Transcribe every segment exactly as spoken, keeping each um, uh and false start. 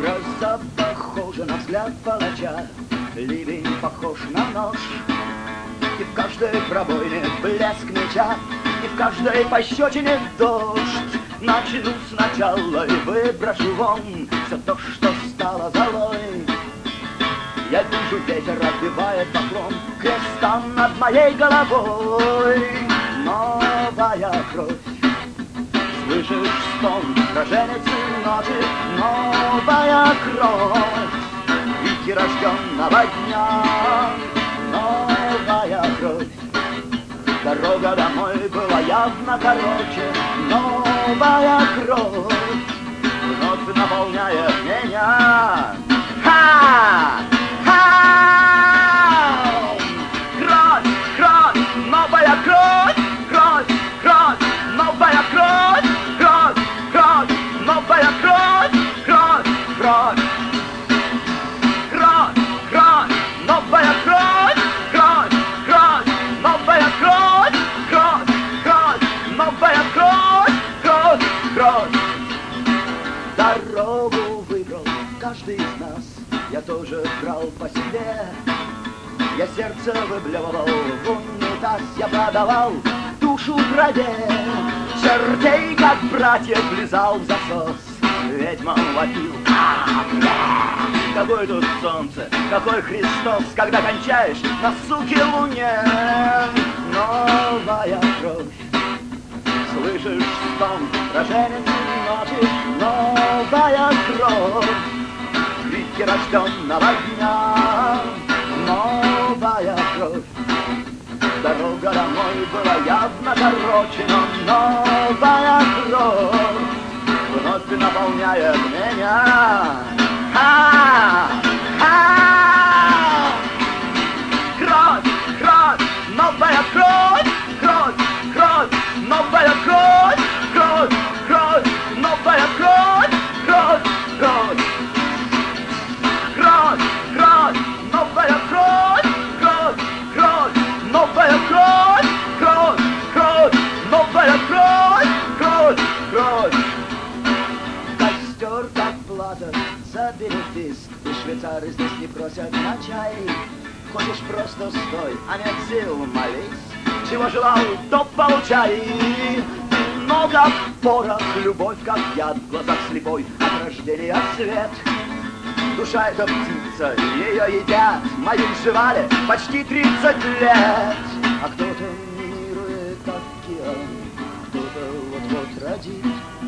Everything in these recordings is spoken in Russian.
Гроза похожа на взгляд палача, ливень похож на нож. И в каждой пробоине блеск меча, и в каждой пощечине дождь. Начну сначала и выброшу вон все то, что стало золой. Я вижу, ветер отбивает поклон крестом над моей головой. Новая кровь, слышишь стон роженицы ночи, новая кровь, вики рожденного дня, новая кровь. Дорога домой была явно короче, новая кровь вновь наполняет меня. Ха! Ха! Кровь, кровь, новая кровь, кровь, кровь, новая кровь, кровь, кровь, новая кровь, кровь, кровь, кровь, кровь, новая кровь, кровь, кровь, новая кровь, кровь, кровь, новая кровь, кровь, кровь. Дорогу выбрал каждый из нас, я тоже брал по себе. Я сердце выблевывал в унитаз, я продавал душу траве. Чертей, как братьев, влезал в засос, ведьмам вопил. Какое тут солнце, какой Христос, когда кончаешь на суке луне. Новая кровь, слышишь стон роженицы ночи, новая кровь, крики рожденного дня, новая кровь. Дорога домой была явно короче, но новая кровь вновь наполняет меня. Ха! Ха! Кровь, кровь, новая кровь, кровь, кровь, новая кровь, кровь, кровь, новая кровь, кровь, кровь, кровь, кровь, новая кровь, кровь, кровь, новая кровь, кровь, кровь, новая кровь, кровь, кровь. Костер как плата за бенефис, и швейцары здесь не просят на чай. Хочешь, просто стой, а нет сил, молись. Чего желал, то получай. Много порох, любовь, как яд в глазах слепой, от рождения свет. Душа — это птица, ее едят, мои жевали почти тридцать лет. А кто-то минирует океан, кто-то вот-вот родит,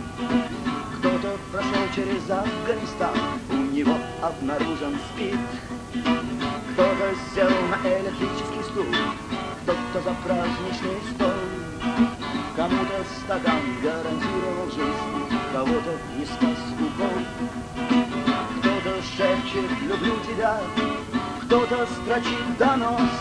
кто-то прошел через Афганистан, у него обнаружен СПИД. Кто-то сел на электрический стул, кто-то за праздничный стол. Кому-то стакан гарантировал жизнь, кого-то не спас укол. Кто-то шепчет «люблю тебя», кто-то строчит донос.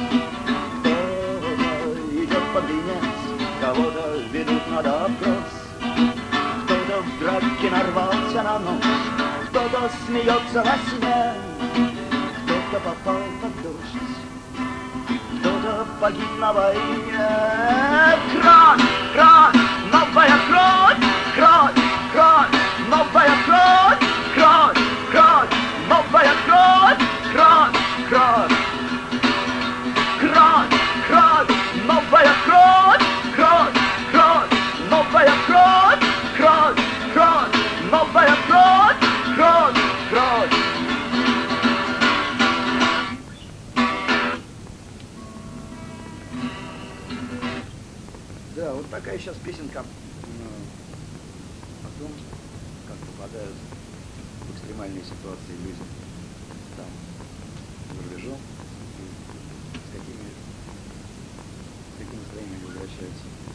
Кто-то идет под венец, кого-то ведут на допрос. Кто-то в драке нарвался на нож, кто-то смеется во сне. Кто-то попал под дождь, кто-то погиб на войне. Кровь, кровь, новая кровь, кровь, кровь, новая кровь, кровь, кровь, новая кровь, кровь, кровь, кровь, кровь, новая кровь, кровь, кровь, новая кровь, кровь, кровь, новая кровь, кровь, кровь. Да, вот такая сейчас песенка о том, как попадают в экстремальные ситуации люди там, за рубежом, и с какими, с какими настроениями возвращаются.